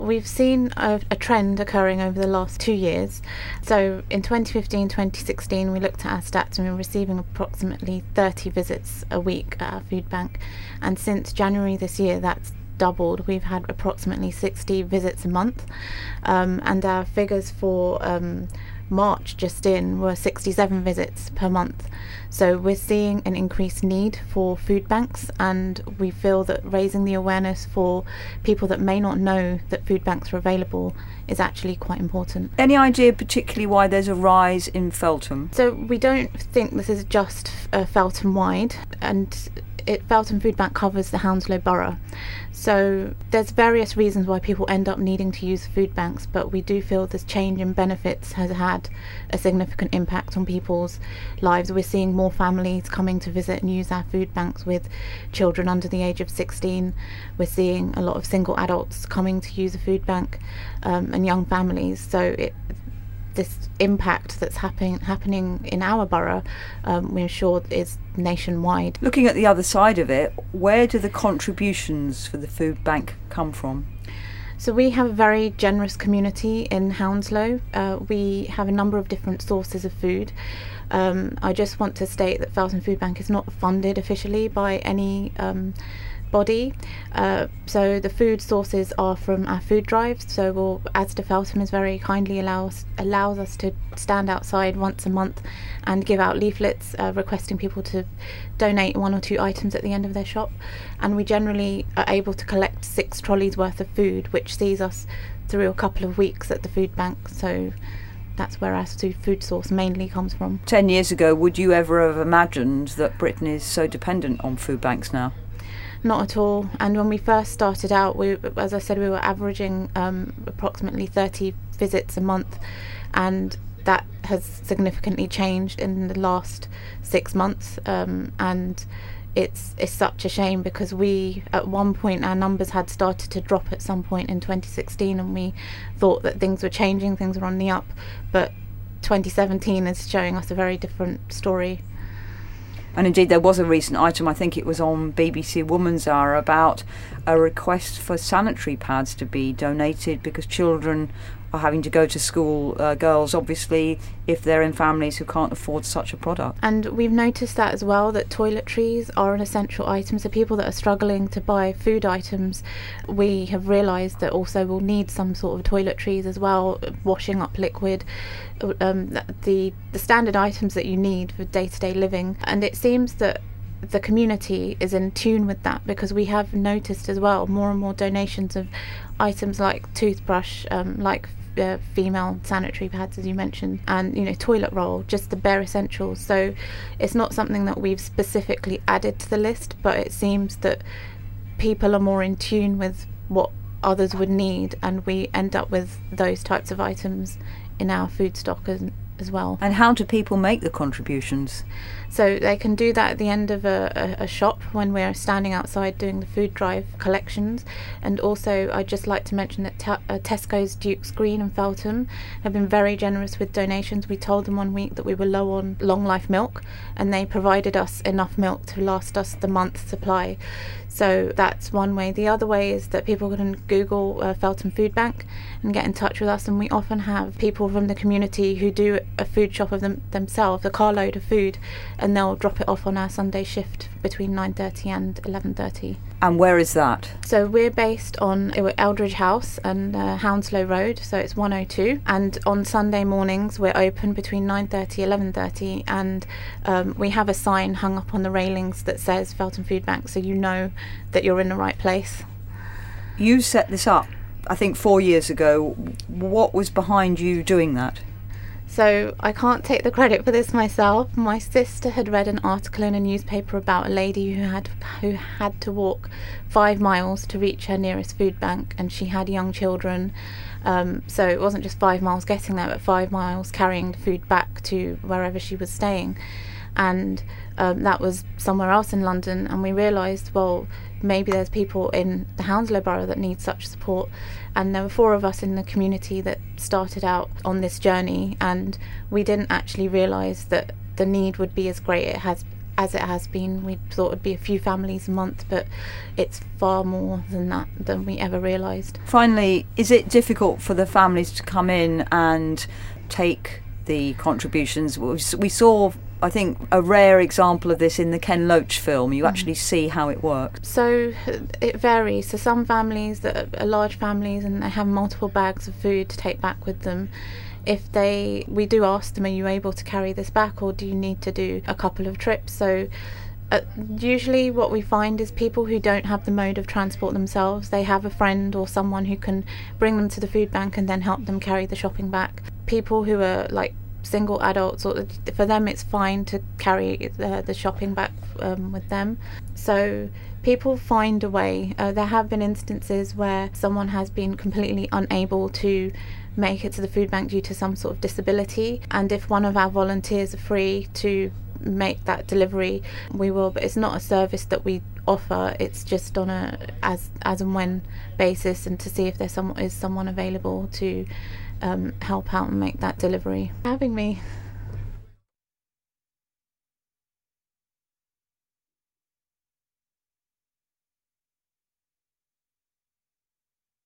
We've seen a trend occurring over the last 2 years. So in 2015, 2016, we looked at our stats and we were receiving approximately 30 visits a week at our food bank. And since January this year, that's doubled. We've had approximately 60 visits a month. And our figures for March just in were 67 visits per month. So we're seeing an increased need for food banks, and we feel that raising the awareness for people that may not know that food banks are available is actually quite important. Any idea particularly why there's a rise in Feltham? So we don't think this is just Feltham wide, and Feltham Food Bank covers the Hounslow Borough. So there's various reasons why people end up needing to use food banks, but we do feel this change in benefits has had a significant impact on people's lives. We're seeing more families coming to visit and use our food banks with children under the age of 16. We're seeing a lot of single adults coming to use a food bank, and young families. So this impact that's happening in our borough, we're sure is nationwide. Looking at the other side of it, where do the contributions for the food bank come from? So we have a very generous community in Hounslow. We have a number of different sources of food. I just want to state that Feltham Food Bank is not funded officially by any body. So the food sources are from our food drives. So Asda Feltham is very kindly allows us to stand outside once a month and give out leaflets requesting people to donate 1 or 2 items at the end of their shop, and we generally are able to collect 6 trolleys worth of food, which sees us through a couple of weeks at the food bank. So that's where our food source mainly comes from. 10 years ago, would you ever have imagined that Britain is so dependent on food banks now? Not at all. And when we first started out, as I said, we were averaging approximately 30 visits a month, and that has significantly changed in the last 6 months. And it's such a shame, because we, at one point, our numbers had started to drop at some point in 2016, and we thought that things were changing, things were on the up. But 2017 is showing us a very different story. And indeed, there was a recent item, I think it was on BBC Woman's Hour, about a request for sanitary pads to be donated because children are having to go to school, girls obviously, if they're in families who can't afford such a product. And we've noticed that as well, that toiletries are an essential item. So people that are struggling to buy food items, we have realised that also will need some sort of toiletries as well, washing up liquid, the standard items that you need for day-to-day living. And it seems that the community is in tune with that, because we have noticed as well more and more donations of items like toothbrush, like female sanitary pads, as you mentioned, and toilet roll, just the bare essentials. So it's not something that we've specifically added to the list, but it seems that people are more in tune with what others would need, and we end up with those types of items in our food stock as well. And how do people make the contributions? So they can do that at the end of a shop when we're standing outside doing the food drive collections. And also I'd just like to mention that Tesco's Duke's Green and Feltham have been very generous with donations. We told them one week that we were low on long life milk, and they provided us enough milk to last us the month's supply. So that's one way. The other way is that people can Google Feltham Food Bank and get in touch with us, and we often have people from the community who do a food shop of themselves, a carload of food, and they'll drop it off on our Sunday shift between 9:30 and 11:30. And where is that? So we're based on Eldridge House and Hounslow Road, so it's 102. And on Sunday mornings we're open between 9:30 and 11:30, and we have a sign hung up on the railings that says Feltham Food Bank, so you know that you're in the right place. You set this up, I think, 4 years ago. What was behind you doing that? So I can't take the credit for this myself. My sister had read an article in a newspaper about a lady who had to walk 5 miles to reach her nearest food bank, and she had young children. So it wasn't just 5 miles getting there, but 5 miles carrying the food back to wherever she was staying. And that was somewhere else in London, and we realised, well, maybe there's people in the Hounslow Borough that need such support. And there were 4 of us in the community that started out on this journey, and we didn't actually realise that the need would be as great as it has been. We thought it'd be a few families a month, but it's far more than that, than we ever realised. Finally, is it difficult for the families to come in and take the contributions? We saw, I think, a rare example of this in the Ken Loach film. You actually see how it works. So it varies. So some families that are large families and they have multiple bags of food to take back with them, we do ask them, are you able to carry this back, or do you need to do a couple of trips? So usually what we find is people who don't have the mode of transport themselves, they have a friend or someone who can bring them to the food bank and then help them carry the shopping back. People who are like single adults, or for them it's fine to carry the shopping back with them. So people find a way. There have been instances where someone has been completely unable to make it to the food bank due to some sort of disability, and if one of our volunteers are free to make that delivery, we will. But it's not a service that we offer, it's just on a as and when basis, and to see if there's someone available to help out and make that delivery. Having me.